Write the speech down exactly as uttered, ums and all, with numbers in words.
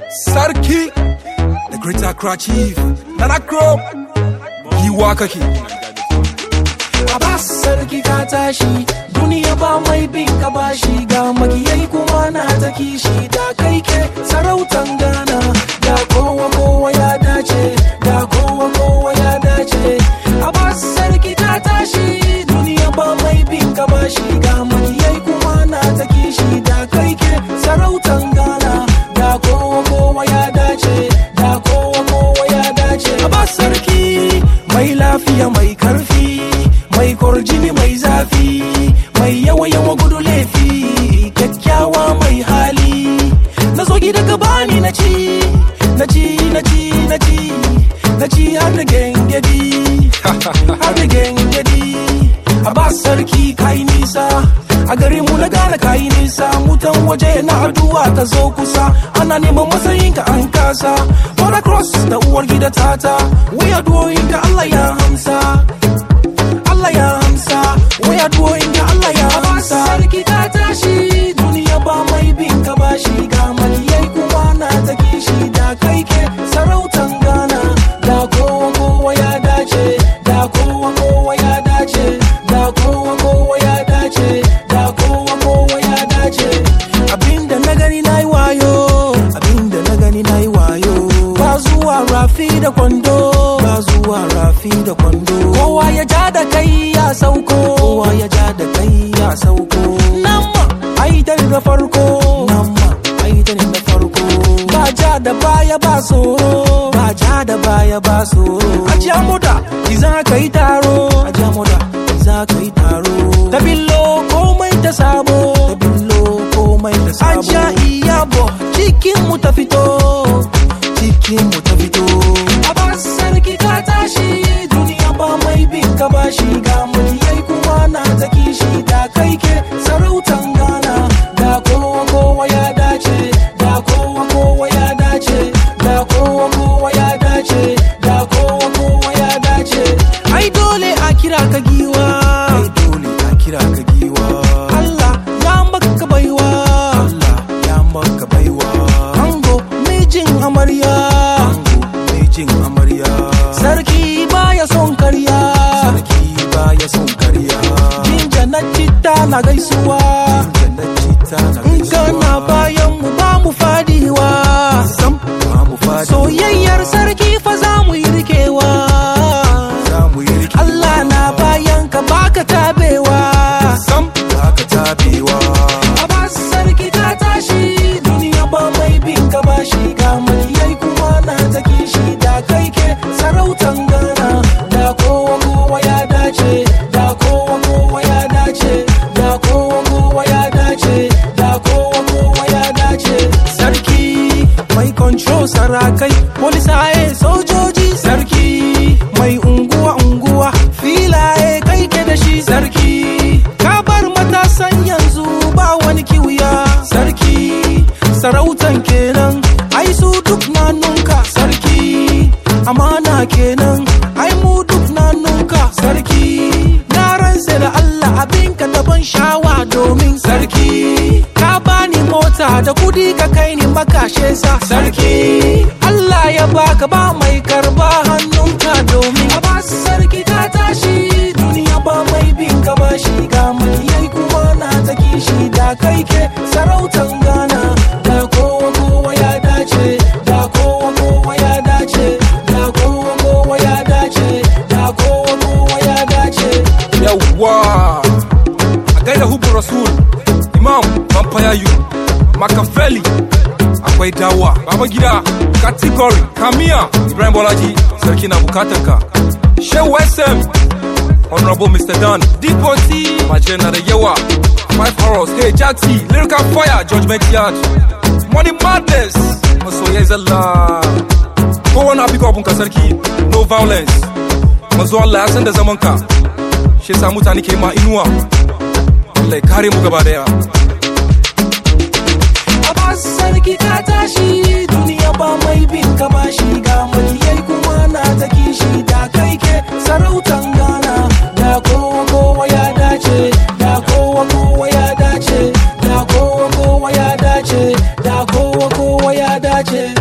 Sarki, the great Accra chief, Nana Crow, Giwa kake. Abbas sarki ka tashi, duniya ba mai bin ka bashi, ga magiyai kuma na ta kishi, da kai ke sarautan Ghana, da kowa kowa ya dace, da kowa kowa ya dace. Abbas sarki ka tashi, duniya ba mai bin ka bashi, ga magiyai kuma na ta kishi, da kai ke sarautan Ghana, da kowa kowa ya dace, da kowa kowa ya dace. Abbas sarki mai lafiya mai karfi, mai korjini mai zafi, mai yawa yawa gudu laifi, kyakkyawa mai hali. Na zo gida ka bani na ci, na ci, na ci, na ci, na ci har da gengedi, har da gengedi. Abbas sarki kai nisa, a gare mu na gane kai nisa, mutan waje na addu'a ta zo kusa, ana neman matsayin ka an kasa. Mother Cross da uwar gida tata, we addu'o'in ka Allah ya hamsa. Allah ya amsa, waya duwoyin da Allah ya amsa. Sarki ka tashi, duniya ba mai bin ka bashi, ga maliyai kuma na ta kishi, da kai ke sarautan Ghana, da kowa kowa ya dace, da kowa kowa ya dace, da kowa kowa ya dace, da kowa kowa ya dace. Abinda na gani na yi wayo, abinda na gani na yi wayo, ba zuwa rafi da kwando, ba zuwa rafi da kwando. Kowa ya ja da kai ya sauko, kowa ya ja da kai ya sauko. Namma aidan da farko, namma aidan da farko. Ba ja da baya ba tsoro, ba ja da baya ba tsoro. Ajiya moda iza ka yi taro, ajiya moda iza ka yi taro. Ta billo komai ta sabo, ta billo komai ta sabo. Ajiya iyabo cikin mu ta fito, cikin mu ta fito. Abbas sarki ka tashi, duniya ba mai bin ka bashi, ga muliyai kuma na ta kishi, da kai ke sarautan Ghana, da kowa kowa ya dace, da kowa kowa ya dace, da kowa kowa ya dace, da kowa kowa ya dace. Ai dole a kira ka giwa, ai dole a kira ka giwa. Allah ya maka baiwa, Allah ya maka baiwa. Ango mijin amarya, ango mijin amarya. Sarki baya son karya, sarki baya son karya. Jinja na citta na gaisuwa, jinja na citta na gaisuwa. In kana bayan mu ba mu fadiwa, sam ba mu fadiwa. Soyayyar sarki fa za mu yi rikewa, za mu yi rikewa. Allah na bayan ka baka tabewa, sam baka tabewa. Abbas sarki ka tashi, duniya ba mai bin ka bashi, ga muliyai kuma na ta kishi, da kai ke sarautan Ghana, da kowa kowa ya dace, da kowa kowa ya dace, da kowa kowa ya dace, da kowa kowa ya dace. Sarki mai control sarakai, polisaye sojoji, sarki mai unguwa unguwa, filaye kai ke da shi. Sarki ka bar matasan yanzu ba wani kiwiya, sarki sarautan kenan, ai su duk na nunka. Sarki amana kenan, ai mu duk na nunka. Sarki na ransa da Allah abinka daban shawa, domin sarki ka bani mota da kudi ka kai ni makashe sa. Sarki Allah ya baka ba mai karba hannunka, domin Abbas sarki ka tashi, duniya ba mai bin ka bashi, ga muliyai kuma na ta kishi, da kai ke sarautan Ghana, da kowa kowa ya dace, da kowa kowa ya dace, da kowa kowa ya dace, da kowa kowa ya dace. Yawwa, a gaida Hubu Rasul, Imam Pampayayu, Makafeli, akwai Dawa, Baba Gida, Category, Kamia, Ibrahim Bolaji, sarki na bukatanka. Shehu S M, Honorable Mister Dan, Dipoti, Majere na da yawa, Five Horrors, Hey Jaxi, Lyrical Fire, Judgment Yard, Money Madness, masoyai zalla. Kowa na big up ka sarki, no violence. Mazo Allah ya san da zaman ka, shi yasa mutane ke ma inuwa. Allah ya kare mu gaba daya. Abbas sarki ka tashi, duniya ba mai bin ka bashi, ga muliyai kuma na ta kishi, da kai ke sarautan Ghana, da kowa kowa ya dace, da kowa kowa ya dace, da kowa kowa ya dace, da kowa kowa ya dace.